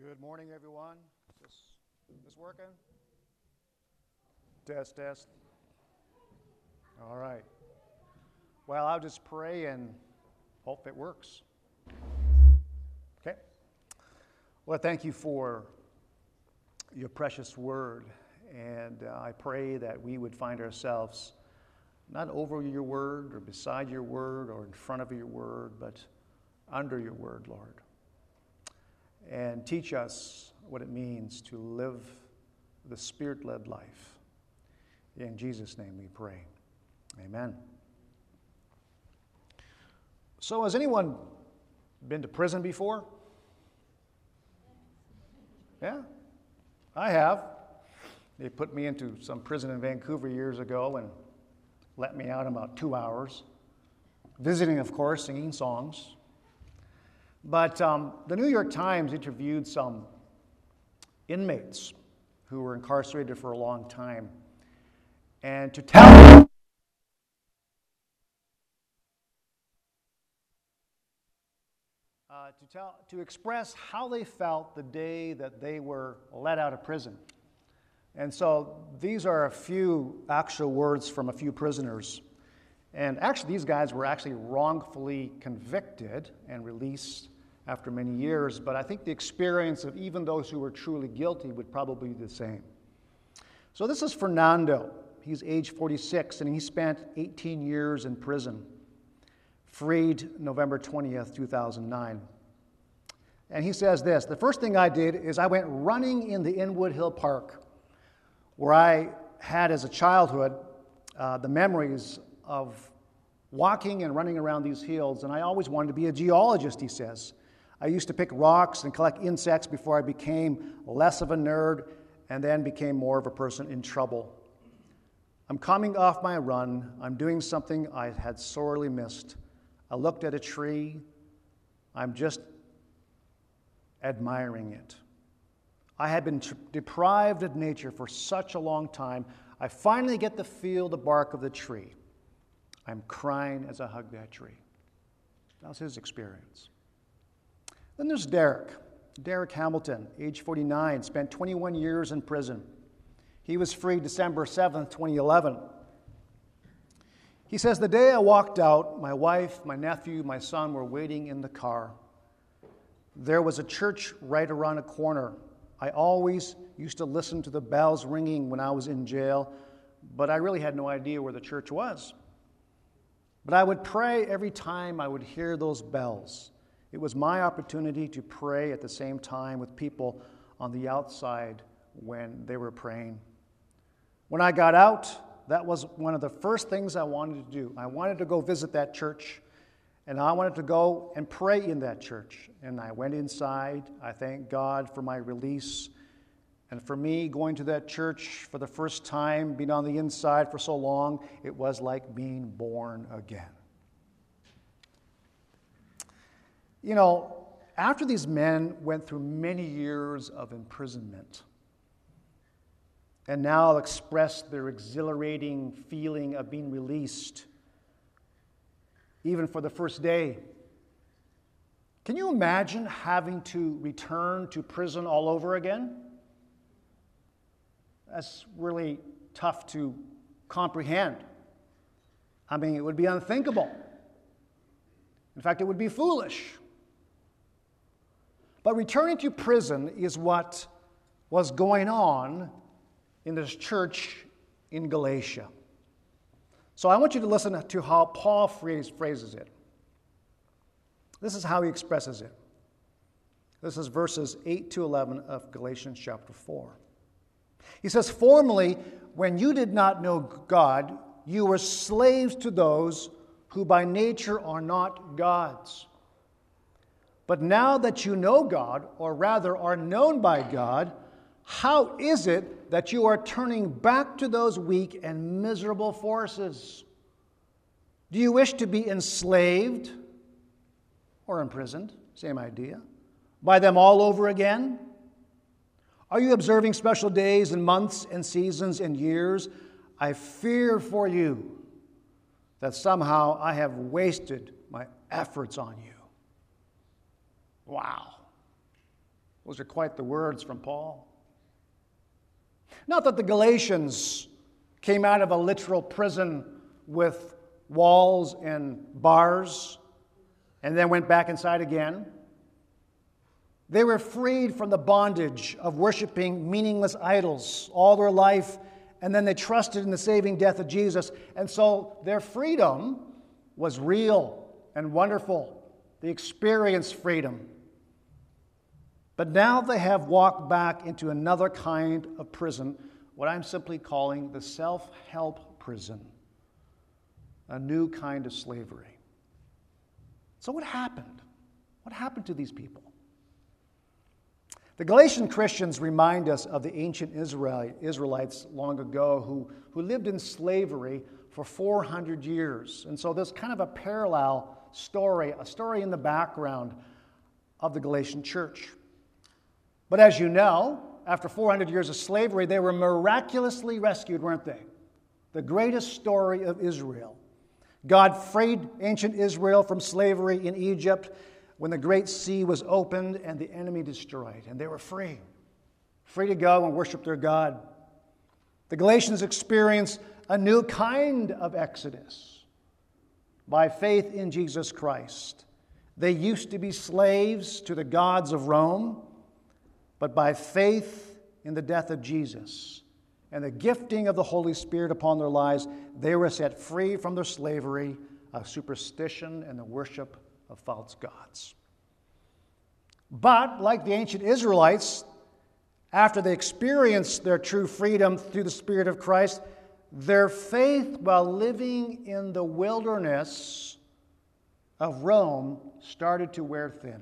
Good morning, everyone. Is this working? Test, test. All right. Well, I'll just pray and hope it works. Okay. Well, thank you for your precious word. And I pray that we would find ourselves not over your word or beside your word or in front of your word, but under your word, Lord. And teach us what it means to live the Spirit-led life. In Jesus' name we pray. Amen. So has anyone been to prison before? Yeah, I have. They put me into some prison in Vancouver years ago and let me out in about 2 hours. Visiting, of course, singing songs. But the New York Times interviewed some inmates who were incarcerated for a long time. And to express how they felt the day that they were let out of prison. And so these are a few actual words from a few prisoners. And actually, these guys were actually wrongfully convicted and released after many years, but I think the experience of even those who were truly guilty would probably be the same. So this is Fernando. He's age 46, and he spent 18 years in prison, freed November 20th, 2009. And he says this: the first thing I did is I went running in the Inwood Hill Park, where I had as a childhood the memories of walking and running around these hills, and I always wanted to be a geologist, he says. I used to pick rocks and collect insects before I became less of a nerd and then became more of a person in trouble. I'm coming off my run. I'm doing something I had sorely missed. I looked at a tree. I'm just admiring it. I had been deprived of nature for such a long time. I finally get to feel the bark of the tree. I'm crying as I hug that tree. That was his experience. Then there's Derek Hamilton, age 49, spent 21 years in prison. He was freed December 7th, 2011. He says, the day I walked out, my wife, my nephew, my son were waiting in the car. There was a church right around a corner. I always used to listen to the bells ringing when I was in jail, but I really had no idea where the church was. But I would pray every time I would hear those bells. It was my opportunity to pray at the same time with people on the outside when they were praying. When I got out, that was one of the first things I wanted to do. I wanted to go visit that church, and I wanted to go and pray in that church. And I went inside. I thank God for my release. And for me, going to that church for the first time, being on the inside for so long, it was like being born again. You know, after these men went through many years of imprisonment and now expressed their exhilarating feeling of being released, even for the first day, can you imagine having to return to prison all over again? That's really tough to comprehend. I mean, it would be unthinkable. In fact, it would be foolish. But returning to prison is what was going on in this church in Galatia. So I want you to listen to how Paul phrases it. This is how he expresses it. This is verses 8 to 11 of Galatians chapter 4. He says, formerly, when you did not know God, you were slaves to those who by nature are not gods. But now that you know God, or rather are known by God, how is it that you are turning back to those weak and miserable forces? Do you wish to be enslaved or imprisoned? Same idea. By them all over again? Are you observing special days and months and seasons and years? I fear for you that somehow I have wasted my efforts on you. Wow. Those are quite the words from Paul. Not that the Galatians came out of a literal prison with walls and bars and then went back inside again. They were freed from the bondage of worshiping meaningless idols all their life, and then they trusted in the saving death of Jesus. And so their freedom was real and wonderful. They experienced freedom. But now they have walked back into another kind of prison, what I'm simply calling the self-help prison, a new kind of slavery. So what happened? What happened to these people? The Galatian Christians remind us of the ancient Israelites long ago who lived in slavery for 400 years. And so there's kind of a parallel story, a story in the background of the Galatian church. But as you know, after 400 years of slavery, they were miraculously rescued, weren't they? The greatest story of Israel. God freed ancient Israel from slavery in Egypt when the Great Sea was opened and the enemy destroyed, and they were free to go and worship their God. The Galatians experienced a new kind of exodus by faith in Jesus Christ. They used to be slaves to the gods of Rome, but by faith in the death of Jesus and the gifting of the Holy Spirit upon their lives, they were set free from their slavery of superstition and the worship of false gods. But, like the ancient Israelites, after they experienced their true freedom through the Spirit of Christ, their faith while living in the wilderness of Rome started to wear thin.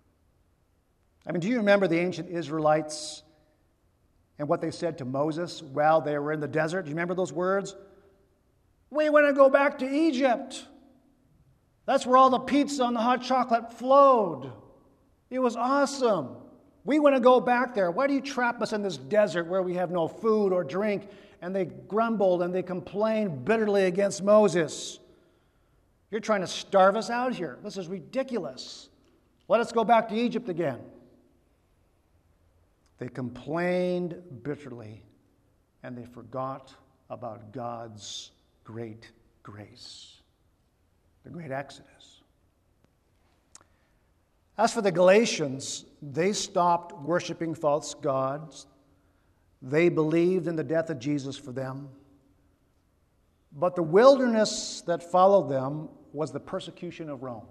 I mean, do you remember the ancient Israelites and what they said to Moses while they were in the desert? Do you remember those words? We want to go back to Egypt. That's where all the pizza and the hot chocolate flowed. It was awesome. We want to go back there. Why do you trap us in this desert where we have no food or drink? And they grumbled and they complained bitterly against Moses. You're trying to starve us out here. This is ridiculous. Let us go back to Egypt again. They complained bitterly and they forgot about God's great grace. The great Exodus. As for the Galatians, they stopped worshiping false gods. They believed in the death of Jesus for them. But the wilderness that followed them was the persecution of Rome.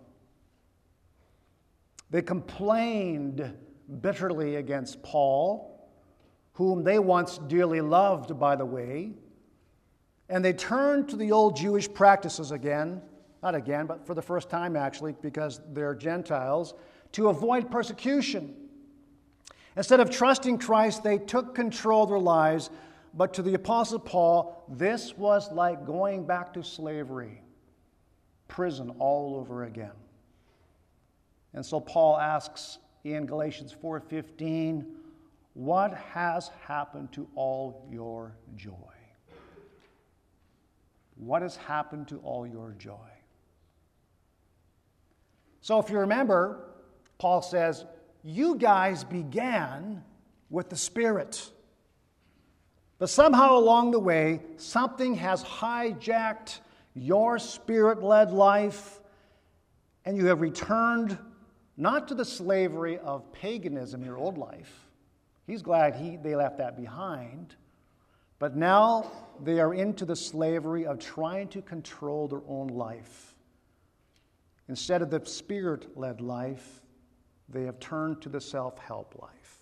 They complained bitterly against Paul, whom they once dearly loved, by the way, and they turned to the old Jewish practices again. Not again, but for the first time, actually, because they're Gentiles, to avoid persecution. Instead of trusting Christ, they took control of their lives. But to the Apostle Paul, this was like going back to slavery, prison all over again. And so Paul asks in Galatians 4:15, what has happened to all your joy? What has happened to all your joy? So if you remember, Paul says, you guys began with the Spirit. But somehow along the way, something has hijacked your Spirit-led life, and you have returned not to the slavery of paganism, your old life. He's glad they left that behind. But now they are into the slavery of trying to control their own life. Instead of the Spirit-led life, they have turned to the self-help life.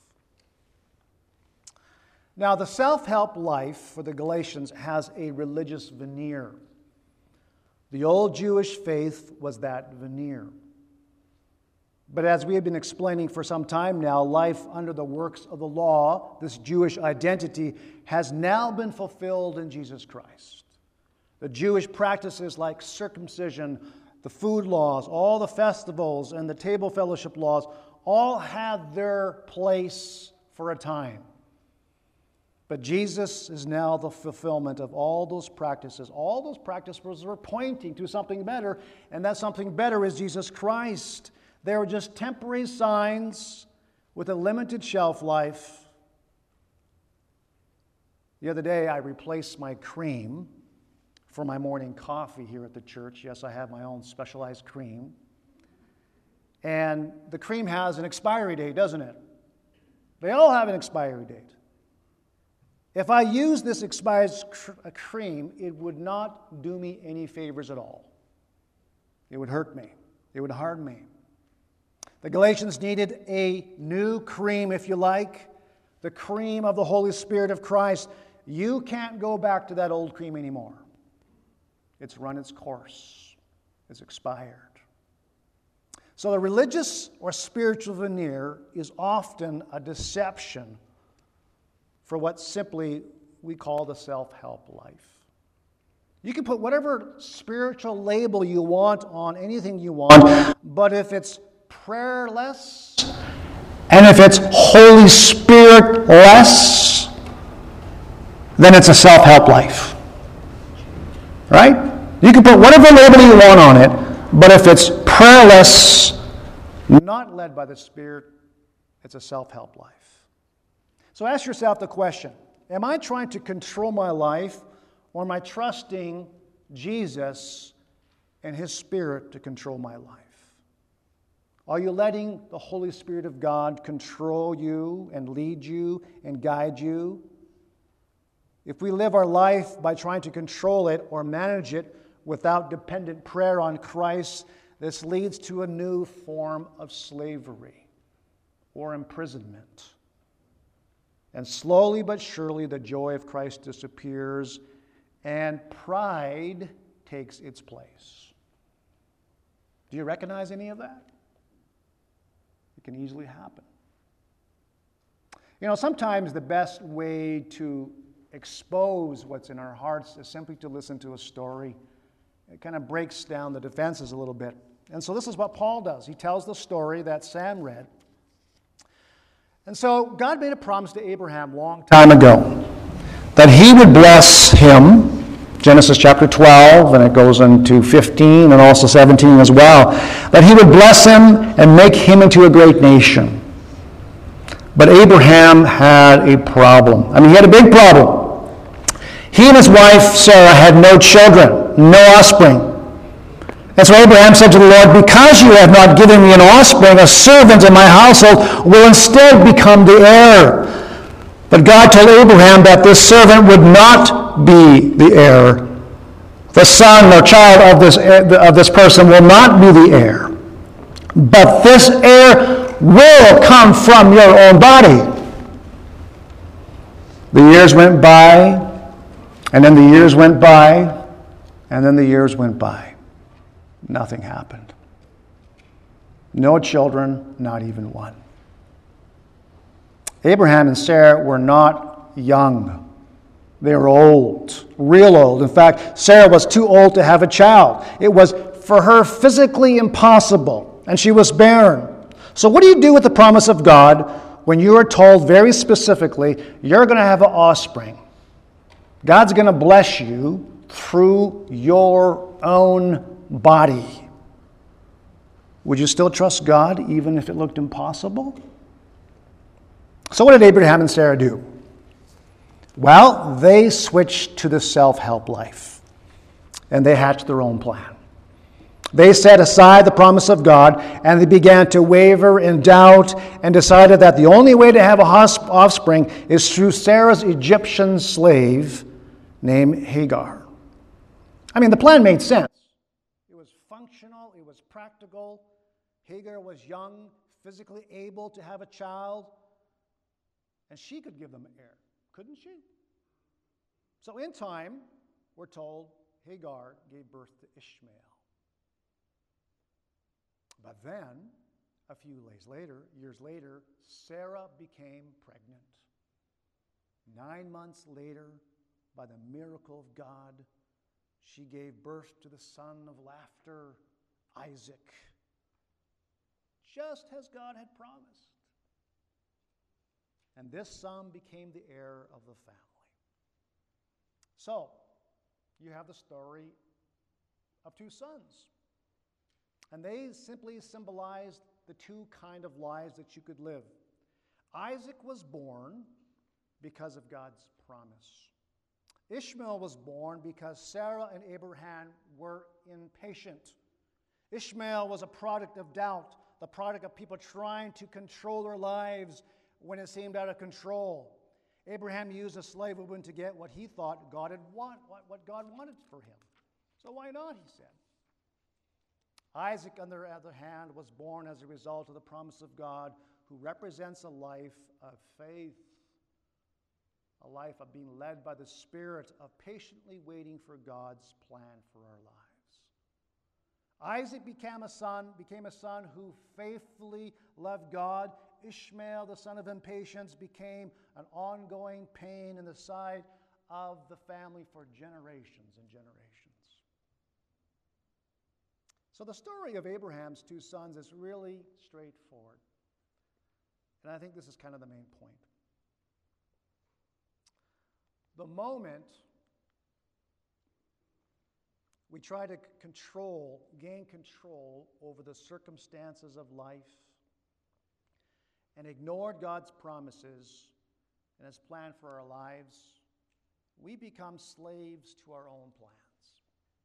Now, the self-help life for the Galatians has a religious veneer. The old Jewish faith was that veneer. But as we have been explaining for some time now, life under the works of the law, this Jewish identity, has now been fulfilled in Jesus Christ. The Jewish practices like circumcision, the food laws, all the festivals, and the table fellowship laws all had their place for a time. But Jesus is now the fulfillment of all those practices. All those practices were pointing to something better, and that something better is Jesus Christ. They were just temporary signs with a limited shelf life. The other day, I replaced my cream for my morning coffee here at the church. Yes, I have my own specialized cream. And the cream has an expiry date, doesn't it? They all have an expiry date. If I use this expired cream, it would not do me any favors at all. It would hurt me. It would harm me. The Galatians needed a new cream, if you like, the cream of the Holy Spirit of Christ. You can't go back to that old cream anymore. It's run its course. It's expired. So the religious or spiritual veneer is often a deception for what simply we call the self-help life. You can put whatever spiritual label you want on anything you want, but if it's prayerless and if it's Holy Spirit-less, then it's a self-help life. Right? You can put whatever label you want on it, but if it's prayerless, not led by the Spirit, it's a self-help life. So ask yourself the question, am I trying to control my life, or am I trusting Jesus and His Spirit to control my life? Are you letting the Holy Spirit of God control you and lead you and guide you? If we live our life by trying to control it or manage it without dependent prayer on Christ, this leads to a new form of slavery or imprisonment. And slowly but surely the joy of Christ disappears and pride takes its place. Do you recognize any of that? It can easily happen. You know, sometimes the best way to expose what's in our hearts is simply to listen to a story. It kind of breaks down the defenses a little bit. And so this is what Paul does. He tells the story that Sam read. And so God made a promise to Abraham a long time ago that He would bless him, Genesis chapter 12, and it goes into 15 and also 17 as well, that He would bless him and make him into a great nation. But Abraham had a problem. He had a big problem. He and his wife Sarah had no children, no offspring. And so Abraham said to the Lord, because you have not given me an offspring, a servant in my household will instead become the heir. But God told Abraham that this servant would not be the heir. The son or child of this person will not be the heir. But this heir will come from your own body. The years went by, and then the years went by, and then the years went by. Nothing happened. No children, not even one. Abraham and Sarah were not young. They were old, real old. In fact, Sarah was too old to have a child. It was for her physically impossible, and she was barren. So what do you do with the promise of God when you are told very specifically, you're going to have an offspring? God's going to bless you through your own body. Would you still trust God even if it looked impossible? So what did Abraham and Sarah do? Well, they switched to the self-help life, and they hatched their own plan. They set aside the promise of God, and they began to waver and doubt and decided that the only way to have an offspring is through Sarah's Egyptian slave named Hagar. The plan made sense. It was functional, it was practical. Hagar was young, physically able to have a child, and she could give them an heir, couldn't she? So in time, we're told Hagar gave birth to Ishmael. But then, a few years later, Sarah became pregnant. 9 months later, by the miracle of God, she gave birth to the son of laughter, Isaac, just as God had promised. And this son became the heir of the family. So, you have the story of two sons. And they simply symbolized the two kind of lives that you could live. Isaac was born because of God's promise. Ishmael was born because Sarah and Abraham were impatient. Ishmael was a product of doubt, the product of people trying to control their lives when it seemed out of control. Abraham used a slave woman to get what he thought God what God wanted for him. So why not, he said. Isaac, on the other hand, was born as a result of the promise of God, who represents a life of faith, a life of being led by the Spirit, of patiently waiting for God's plan for our lives. Isaac became a son who faithfully loved God. Ishmael, the son of impatience, became an ongoing pain in the side of the family for generations and generations. So the story of Abraham's two sons is really straightforward. And I think this is kind of the main point. The moment we try to gain control over the circumstances of life and ignored God's promises and His plan for our lives, we become slaves to our own plans.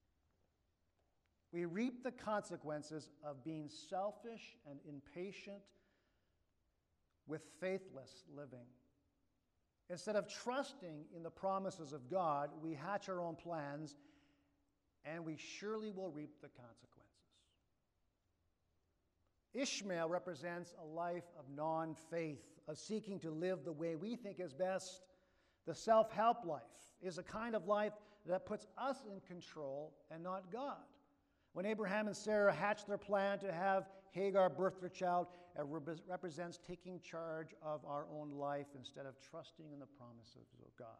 We reap the consequences of being selfish and impatient with faithless living. Instead of trusting in the promises of God, we hatch our own plans, and we surely will reap the consequences. Ishmael represents a life of non-faith, of seeking to live the way we think is best. The self-help life is a kind of life that puts us in control and not God. When Abraham and Sarah hatched their plan to have Hagar birth their child, it represents taking charge of our own life instead of trusting in the promises of God.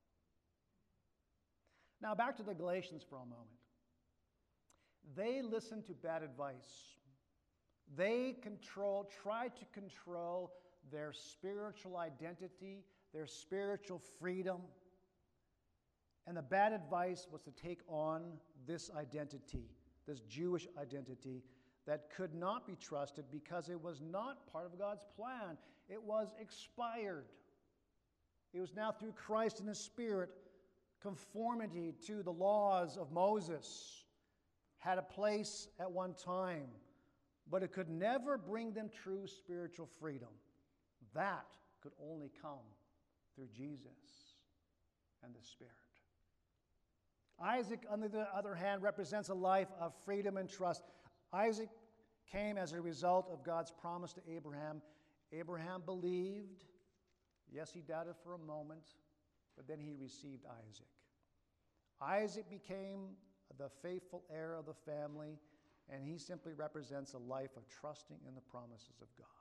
Now back to the Galatians for a moment. They listened to bad advice. They tried to control their spiritual identity, their spiritual freedom. And the bad advice was to take on this identity, this Jewish identity that could not be trusted because it was not part of God's plan. It was expired. It was now through Christ and His Spirit. Conformity to the laws of Moses had a place at one time, but it could never bring them true spiritual freedom. That could only come through Jesus and the Spirit. Isaac, on the other hand, represents a life of freedom and trust. Isaac came as a result of God's promise to Abraham. Abraham believed. Yes, he doubted for a moment, but then he received Isaac. Isaac became the faithful heir of the family, and he simply represents a life of trusting in the promises of God.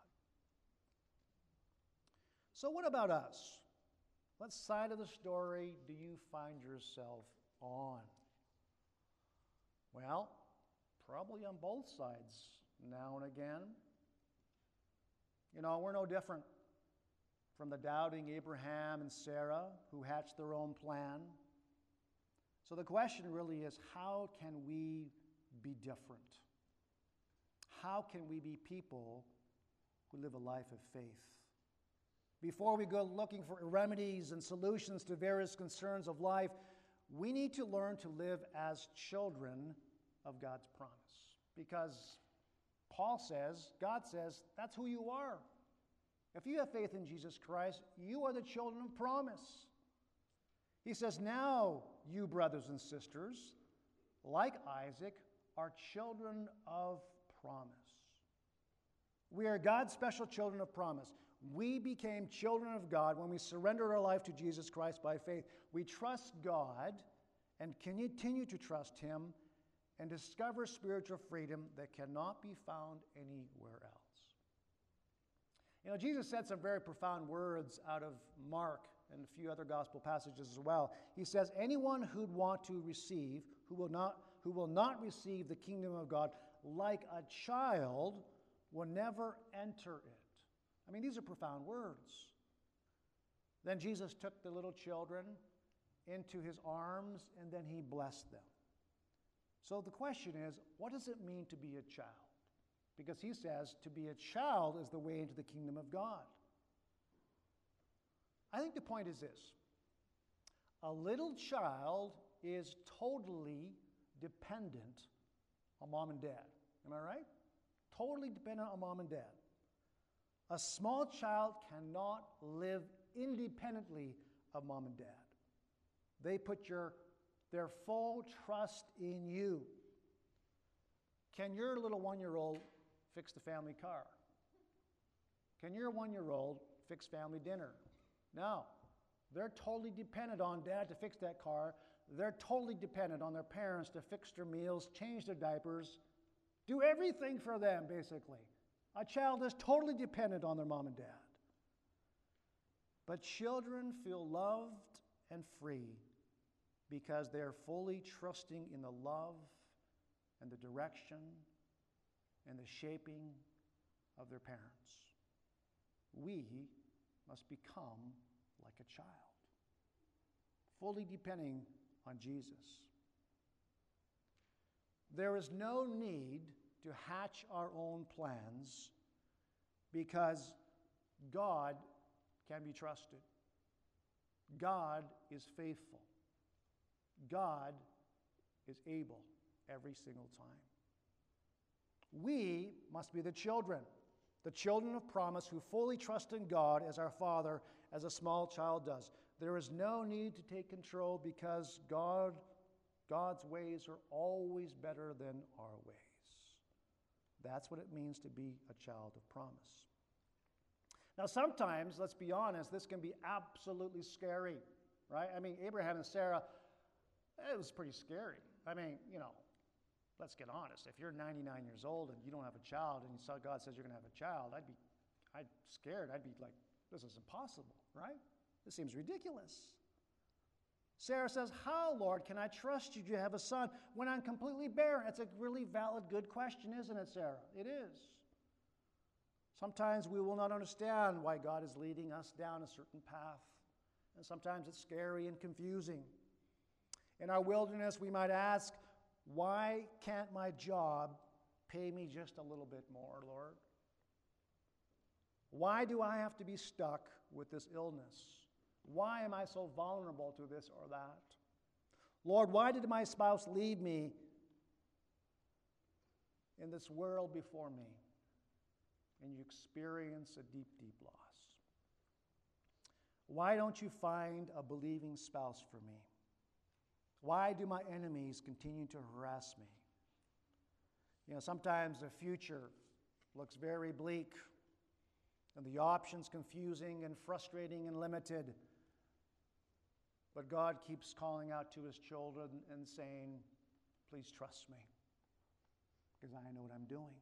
So what about us? What side of the story do you find yourself on? Well, probably on both sides now and again. You know, we're no different from the doubting Abraham and Sarah who hatched their own plan. So the question really is, how can we be different? How can we be people who live a life of faith? Before we go looking for remedies and solutions to various concerns of life, we need to learn to live as children of God's promise. Because Paul says, God says, that's who you are. If you have faith in Jesus Christ, you are the children of promise. He says, now you brothers and sisters, like Isaac, are children of promise. We are God's special children of promise. We became children of God when we surrendered our life to Jesus Christ by faith. We trust God and continue to trust Him and discover spiritual freedom that cannot be found anywhere else. You know, Jesus said some very profound words out of Mark and a few other gospel passages as well. He says, anyone who'd want to receive, who will not receive the kingdom of God like a child will never enter it. I mean, these are profound words. Then Jesus took the little children into His arms, and then He blessed them. So the question is, what does it mean to be a child? Because He says to be a child is the way into the kingdom of God. I think the point is this. A little child is totally dependent on mom and dad. Am I right? Totally dependent on mom and dad. A small child cannot live independently of mom and dad. They put their full trust in you. Can your little 1-year-old fix the family car? Can your 1-year-old fix family dinner? No. They're totally dependent on dad to fix that car. They're totally dependent on their parents to fix their meals, change their diapers, do everything for them, basically. A child is totally dependent on their mom and dad. But children feel loved and free because they are fully trusting in the love and the direction and the shaping of their parents. We must become like a child, fully depending on Jesus. There is no need to hatch our own plans because God can be trusted. God is faithful. God is able every single time. We must be the children of promise who fully trust in God as our Father, as a small child does. There is no need to take control because God's ways are always better than our ways. That's what it means to be a child of promise. Now, sometimes, let's be honest, this can be absolutely scary, right? I mean, Abraham and Sarah, it was pretty scary. I mean, let's get honest. If you're 99 years old and you don't have a child and God says you're going to have a child, I'd scared. I'd be like, this is impossible, right? This seems ridiculous. Sarah says, how, Lord, can I trust you to have a son when I'm completely barren? It's a really valid, good question, isn't it, Sarah? It is. Sometimes we will not understand why God is leading us down a certain path. And sometimes it's scary and confusing. In our wilderness, we might ask, why can't my job pay me just a little bit more, Lord? Why do I have to be stuck with this illness? Why am I so vulnerable to this or that? Lord, why did my spouse leave me in this world before me? And you experience a deep, deep loss. Why don't you find a believing spouse for me? Why do my enemies continue to harass me? Sometimes the future looks very bleak, and the options confusing and frustrating and limited. But God keeps calling out to his children and saying, please trust me, because I know what I'm doing.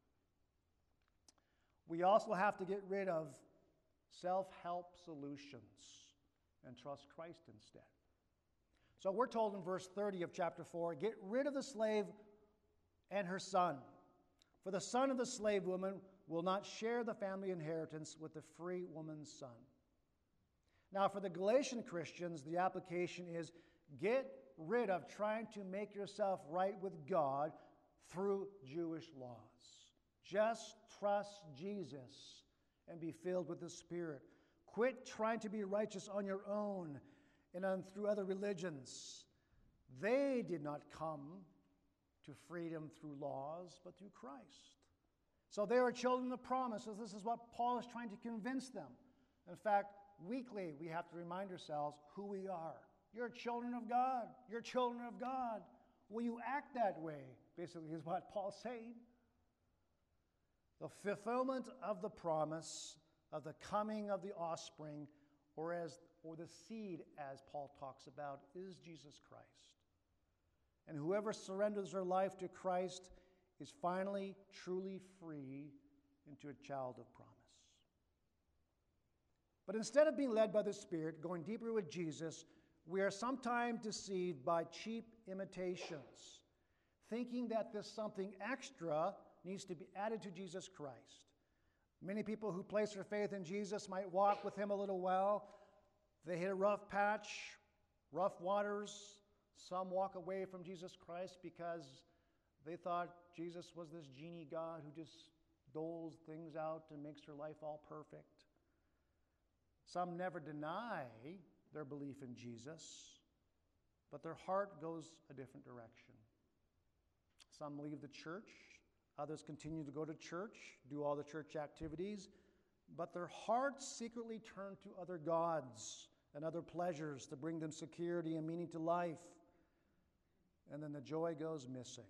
We also have to get rid of self-help solutions and trust Christ instead. So we're told in verse 30 of chapter 4, get rid of the slave and her son, for the son of the slave woman will not share the family inheritance with the free woman's son. Now, for the Galatian Christians, the application is get rid of trying to make yourself right with God through Jewish laws. Just trust Jesus and be filled with the Spirit. Quit trying to be righteous on your own and through other religions. They did not come to freedom through laws, but through Christ. So they are children of promise. So this is what Paul is trying to convince them. In fact, weekly we have to remind ourselves who we are. You're children of God. You're children of God. Will you act that way? Basically is what Paul's saying. The fulfillment of the promise of the coming of the offspring, or the seed, as Paul talks about, is Jesus Christ. And whoever surrenders their life to Christ is finally truly free into a child of promise. But instead of being led by the Spirit, going deeper with Jesus, we are sometimes deceived by cheap imitations, thinking that this something extra needs to be added to Jesus Christ. Many people who place their faith in Jesus might walk with him a little while. They hit a rough patch, rough waters. Some walk away from Jesus Christ because they thought Jesus was this genie God who just doles things out and makes their life all perfect. Some never deny their belief in Jesus, but their heart goes a different direction. Some leave the church, others continue to go to church, do all the church activities, but their hearts secretly turn to other gods and other pleasures to bring them security and meaning to life. And then the joy goes missing.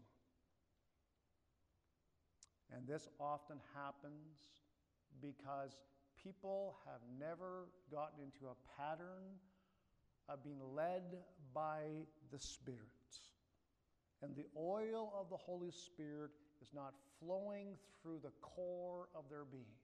And this often happens because people have never gotten into a pattern of being led by the Spirit. And the oil of the Holy Spirit is not flowing through the core of their being.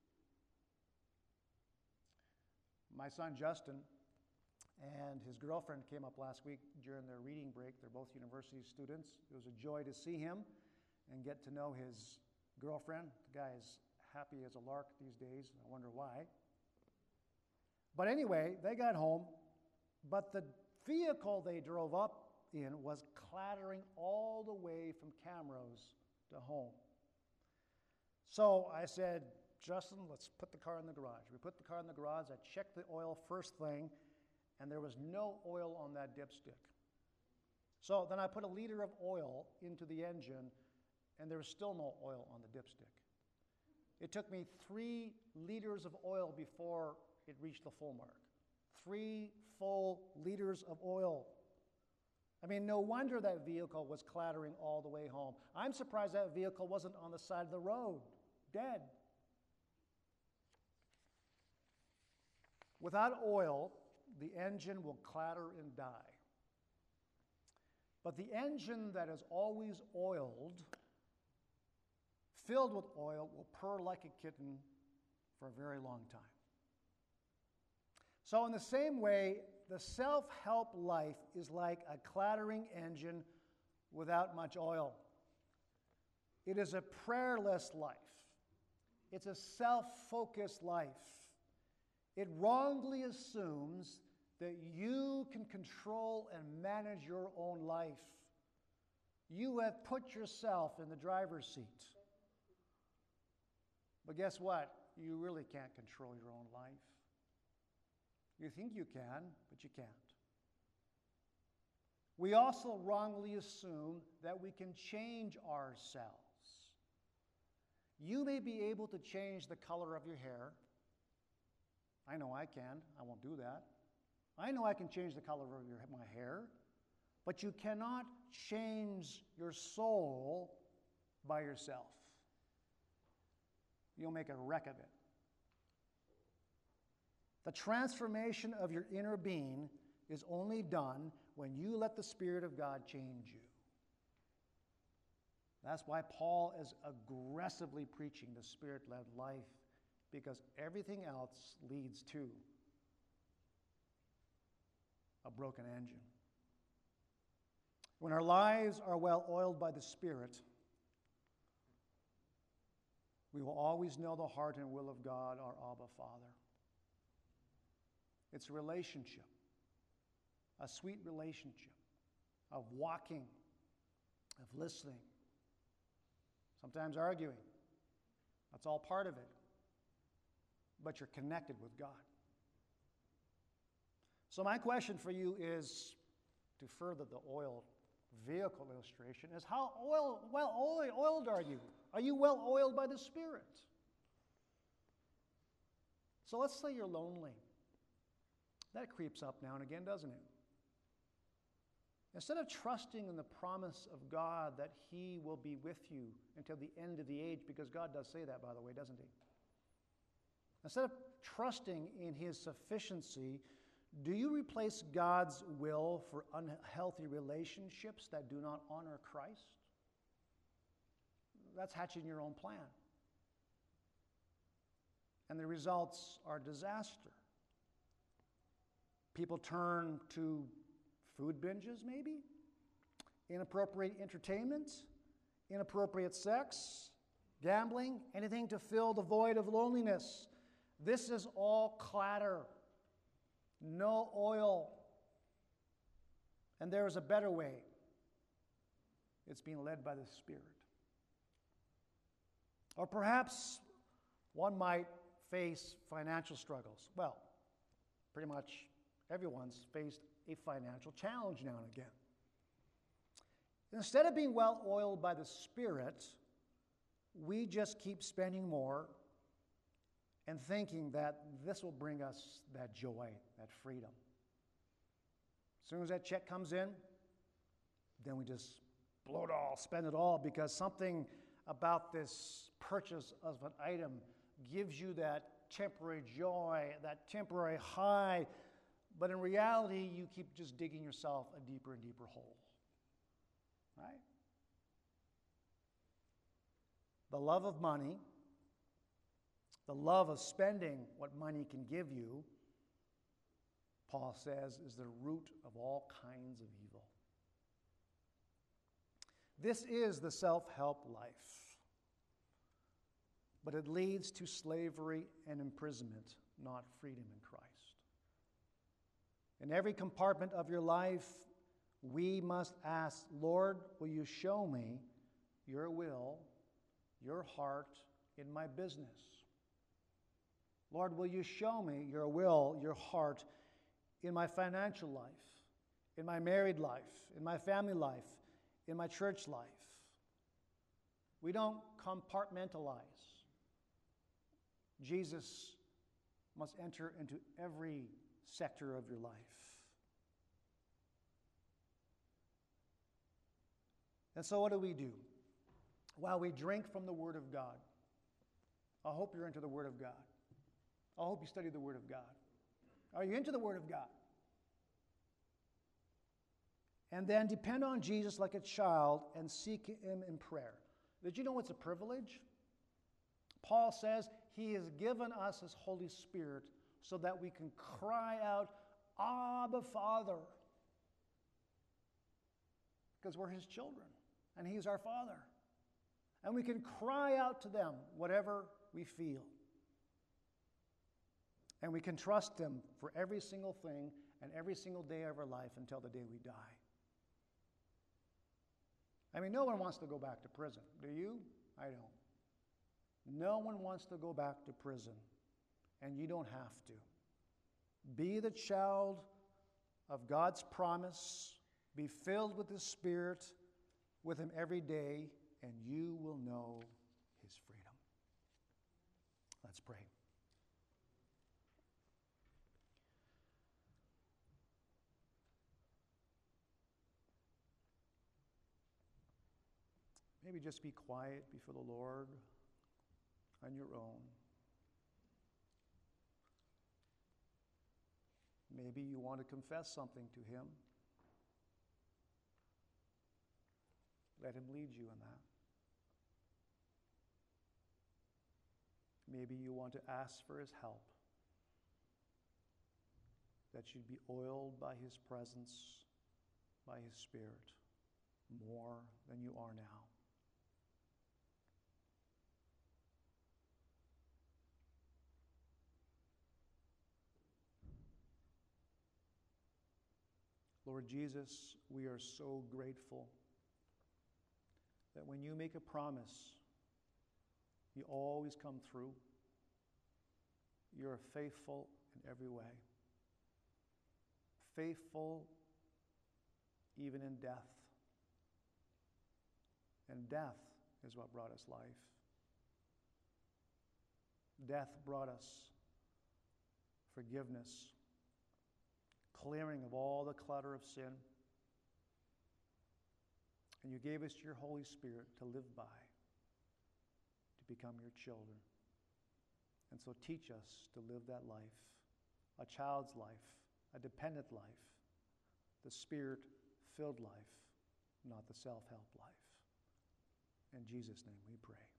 My son Justin and his girlfriend came up last week during their reading break. They're both university students. It was a joy to see him and get to know his girlfriend. The guy is happy as a lark these days. I wonder why. But anyway, they got home, but the vehicle they drove up in was clattering all the way from Camrose to home. So I said, Justin, let's put the car in the garage. We put the car in the garage. I checked the oil first thing, and there was no oil on that dipstick. So then I put a liter of oil into the engine, and there was still no oil on the dipstick. It took me 3 liters of oil before it reached the full mark. 3 full liters of oil. I mean, no wonder that vehicle was clattering all the way home. I'm surprised that vehicle wasn't on the side of the road, dead. Without oil, the engine will clatter and die. But the engine that is always oiled, filled with oil, will purr like a kitten for a very long time. So in the same way, the self-help life is like a clattering engine without much oil. It is a prayerless life. It's a self-focused life. It wrongly assumes that you can control and manage your own life. You have put yourself in the driver's seat. But guess what? You really can't control your own life. You think you can, but you can't. We also wrongly assume that we can change ourselves. You may be able to change the color of your hair. I know I can. I won't do that. I know I can change the color of my hair, but you cannot change your soul by yourself. You'll make a wreck of it. The transformation of your inner being is only done when you let the Spirit of God change you. That's why Paul is aggressively preaching the Spirit-led life, because everything else leads to a broken engine. When our lives are well oiled by the Spirit, we will always know the heart and will of God, our Abba Father. It's a relationship, a sweet relationship of walking, of listening, sometimes arguing. That's all part of it. But you're connected with God. So my question for you is, to further the oil vehicle illustration, is how well oiled are you? Are you well oiled by the Spirit? So let's say you're lonely. That creeps up now and again, doesn't it? Instead of trusting in the promise of God that He will be with you until the end of the age, because God does say that, by the way, doesn't He? Instead of trusting in His sufficiency, do you replace God's will for unhealthy relationships that do not honor Christ? That's hatching your own plan. And the results are disaster. People turn to food binges, maybe, inappropriate entertainment, inappropriate sex, gambling, anything to fill the void of loneliness. This is all clatter, no oil. And there is a better way. It's being led by the Spirit. Or perhaps one might face financial struggles. Well, pretty much everyone's faced a financial challenge now and again. Instead of being well oiled by the Spirit, we just keep spending more and thinking that this will bring us that joy, that freedom. As soon as that check comes in, then we just blow it all, spend it all, because something about this purchase of an item gives you that temporary joy, that temporary high, but in reality, you keep just digging yourself a deeper and deeper hole. Right? The love of money, the love of spending what money can give you, Paul says, is the root of all kinds of evil. This is the self-help life, but it leads to slavery and imprisonment, not freedom in Christ. In every compartment of your life, we must ask, Lord, will you show me your will, your heart in my business? Lord, will you show me your will, your heart in my financial life, in my married life, in my family life, in my church life? We don't compartmentalize. Jesus must enter into every sector of your life. And so what do? Well, we drink from the Word of God. I hope you're into the Word of God. I hope you study the Word of God. Are you into the Word of God? And then depend on Jesus like a child and seek Him in prayer. Did you know it's a privilege? Paul says He has given us His Holy Spirit so that we can cry out, Abba, Father. Because we're His children, and He is our Father. And we can cry out to them whatever we feel. And we can trust Him for every single thing and every single day of our life until the day we die. I mean, no one wants to go back to prison. Do you? I don't. No one wants to go back to prison, and you don't have to. Be the child of God's promise. Be filled with His Spirit with Him every day, and you will know His freedom. Let's pray. Maybe just be quiet before the Lord on your own. Maybe you want to confess something to Him. Let Him lead you in that. Maybe you want to ask for His help, that you'd be oiled by His presence, by His Spirit, more than you are now. Lord Jesus, we are so grateful that when you make a promise, you always come through. You're faithful in every way. Faithful even in death. And death is what brought us life. Death brought us forgiveness, clearing of all the clutter of sin. And you gave us your Holy Spirit to live by, to become your children. And so teach us to live that life, a child's life, a dependent life, the Spirit-filled life, not the self-help life. In Jesus' name we pray.